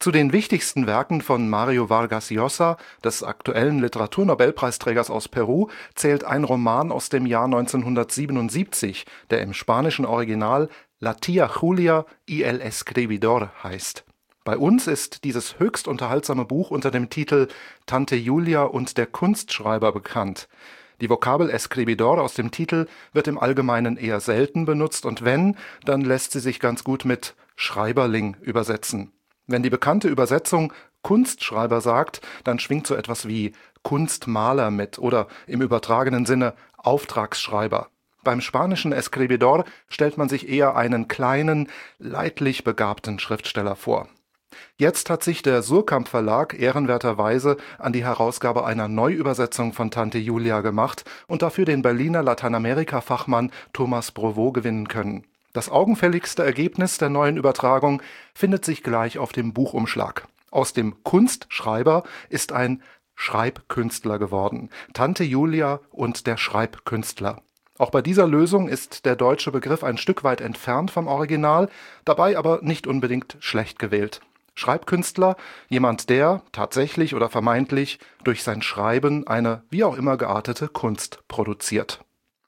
Zu den wichtigsten Werken von Mario Vargas Llosa, des aktuellen Literaturnobelpreisträgers aus Peru, zählt ein Roman aus dem Jahr 1977, der im spanischen Original La Tía Julia y el Escribidor heißt. Bei uns ist dieses höchst unterhaltsame Buch unter dem Titel Tante Julia und der Kunstschreiber bekannt. Die Vokabel Escribidor aus dem Titel wird im Allgemeinen eher selten benutzt und wenn, dann lässt sie sich ganz gut mit Schreiberling übersetzen. Wenn die bekannte Übersetzung Kunstschreiber sagt, dann schwingt so etwas wie Kunstmaler mit oder im übertragenen Sinne Auftragsschreiber. Beim spanischen Escribidor stellt man sich eher einen kleinen, leidlich begabten Schriftsteller vor. Jetzt hat sich der Suhrkamp Verlag ehrenwerterweise an die Herausgabe einer Neuübersetzung von Tante Julia gemacht und dafür den Berliner Lateinamerika-Fachmann Thomas Brovo gewinnen können. Das augenfälligste Ergebnis der neuen Übertragung findet sich gleich auf dem Buchumschlag. Aus dem Kunstschreiber ist ein Schreibkünstler geworden. Tante Julia und der Schreibkünstler. Auch bei dieser Lösung ist der deutsche Begriff ein Stück weit entfernt vom Original, dabei aber nicht unbedingt schlecht gewählt. Schreibkünstler, jemand, der, tatsächlich oder vermeintlich, durch sein Schreiben eine wie auch immer geartete Kunst produziert.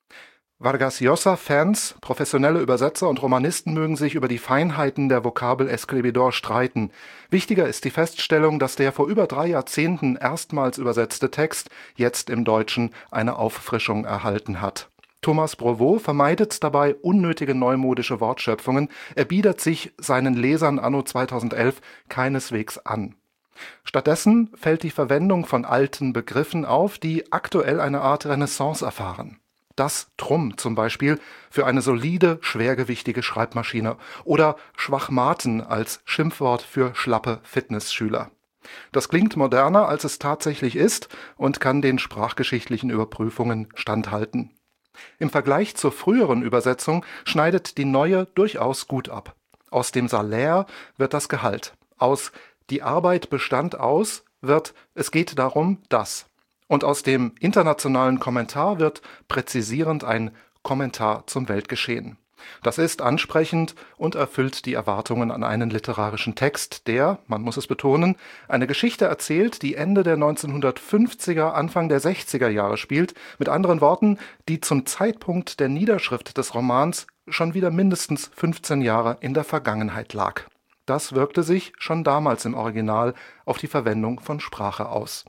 Vargas Llosa-Fans, professionelle Übersetzer und Romanisten mögen sich über die Feinheiten der Vokabel Escribidor streiten. Wichtiger ist die Feststellung, dass der vor über 3 Jahrzehnten erstmals übersetzte Text jetzt im Deutschen eine Auffrischung erhalten hat. Thomas Brovo vermeidet dabei unnötige neumodische Wortschöpfungen, er biedert sich seinen Lesern anno 2011 keineswegs an. Stattdessen fällt die Verwendung von alten Begriffen auf, die aktuell eine Art Renaissance erfahren. Das Trumm zum Beispiel für eine solide, schwergewichtige Schreibmaschine oder Schwachmaten als Schimpfwort für schlappe Fitnessschüler. Das klingt moderner, als es tatsächlich ist und kann den sprachgeschichtlichen Überprüfungen standhalten. Im Vergleich zur früheren Übersetzung schneidet die neue durchaus gut ab. Aus dem Salär wird das Gehalt. Aus die Arbeit bestand aus wird es geht darum, dass. Und aus dem internationalen Kommentar wird präzisierend ein Kommentar zum Weltgeschehen. Das ist ansprechend und erfüllt die Erwartungen an einen literarischen Text, der, man muss es betonen, eine Geschichte erzählt, die Ende der 1950er, Anfang der 60er Jahre spielt, mit anderen Worten, die zum Zeitpunkt der Niederschrift des Romans schon wieder mindestens 15 Jahre in der Vergangenheit lag. Das wirkte sich schon damals im Original auf die Verwendung von Sprache aus.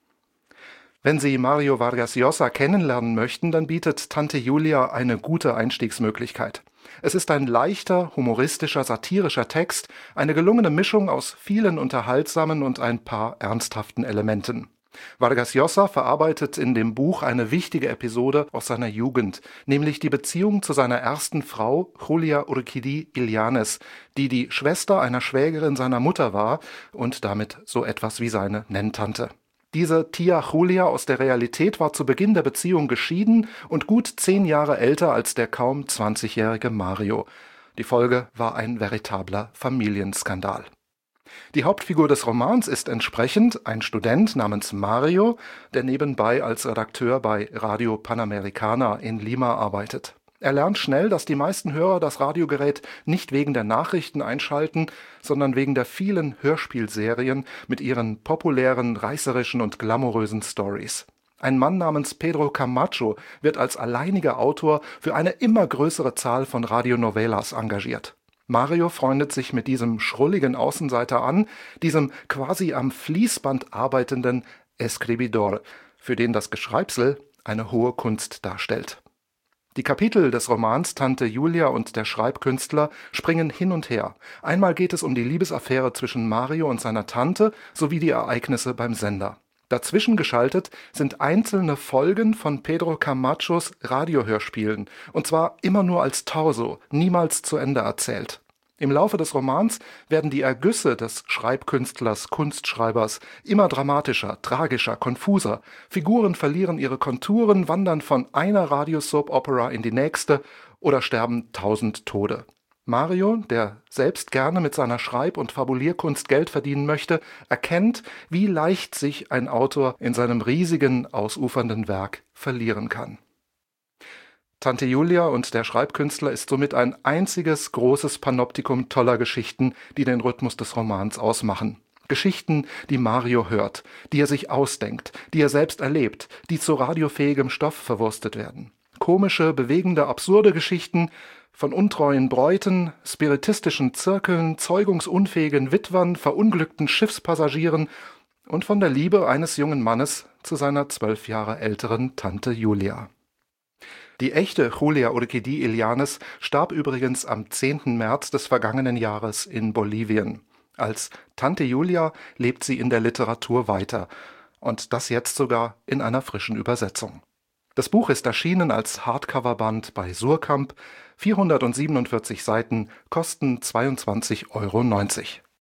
Wenn Sie Mario Vargas Llosa kennenlernen möchten, dann bietet Tante Julia eine gute Einstiegsmöglichkeit. Es ist ein leichter, humoristischer, satirischer Text, eine gelungene Mischung aus vielen unterhaltsamen und ein paar ernsthaften Elementen. Vargas Llosa verarbeitet in dem Buch eine wichtige Episode aus seiner Jugend, nämlich die Beziehung zu seiner ersten Frau, Julia Urquidi Illanes, die die Schwester einer Schwägerin seiner Mutter war und damit so etwas wie seine Nenntante. Diese Tia Julia aus der Realität war zu Beginn der Beziehung geschieden und gut 10 Jahre älter als der kaum 20-jährige Mario. Die Folge war ein veritabler Familienskandal. Die Hauptfigur des Romans ist entsprechend ein Student namens Mario, der nebenbei als Redakteur bei Radio Panamericana in Lima arbeitet. Er lernt schnell, dass die meisten Hörer das Radiogerät nicht wegen der Nachrichten einschalten, sondern wegen der vielen Hörspielserien mit ihren populären, reißerischen und glamourösen Stories. Ein Mann namens Pedro Camacho wird als alleiniger Autor für eine immer größere Zahl von Radionovelas engagiert. Mario freundet sich mit diesem schrulligen Außenseiter an, diesem quasi am Fließband arbeitenden Escribidor, für den das Geschreibsel eine hohe Kunst darstellt. Die Kapitel des Romans Tante Julia und der Schreibkünstler springen hin und her. Einmal geht es um die Liebesaffäre zwischen Mario und seiner Tante sowie die Ereignisse beim Sender. Dazwischen geschaltet sind einzelne Folgen von Pedro Camachos Radiohörspielen, und zwar immer nur als Torso, niemals zu Ende erzählt. Im Laufe des Romans werden die Ergüsse des Schreibkünstlers, Kunstschreibers immer dramatischer, tragischer, konfuser. Figuren verlieren ihre Konturen, wandern von einer Radio-Soap-Opera in die nächste oder sterben 1000 Tode. Mario, der selbst gerne mit seiner Schreib- und Fabulierkunst Geld verdienen möchte, erkennt, wie leicht sich ein Autor in seinem riesigen, ausufernden Werk verlieren kann. Tante Julia und der Schreibkünstler ist somit ein einziges großes Panoptikum toller Geschichten, die den Rhythmus des Romans ausmachen. Geschichten, die Mario hört, die er sich ausdenkt, die er selbst erlebt, die zu radiofähigem Stoff verwurstet werden. Komische, bewegende, absurde Geschichten von untreuen Bräuten, spiritistischen Zirkeln, zeugungsunfähigen Witwern, verunglückten Schiffspassagieren und von der Liebe eines jungen Mannes zu seiner 12 Jahre älteren Tante Julia. Die echte Julia Urquidi Illánez starb übrigens am 10. März des vergangenen Jahres in Bolivien. Als Tante Julia lebt sie in der Literatur weiter, und das jetzt sogar in einer frischen Übersetzung. Das Buch ist erschienen als Hardcoverband bei Suhrkamp, 447 Seiten, kosten 22,90 €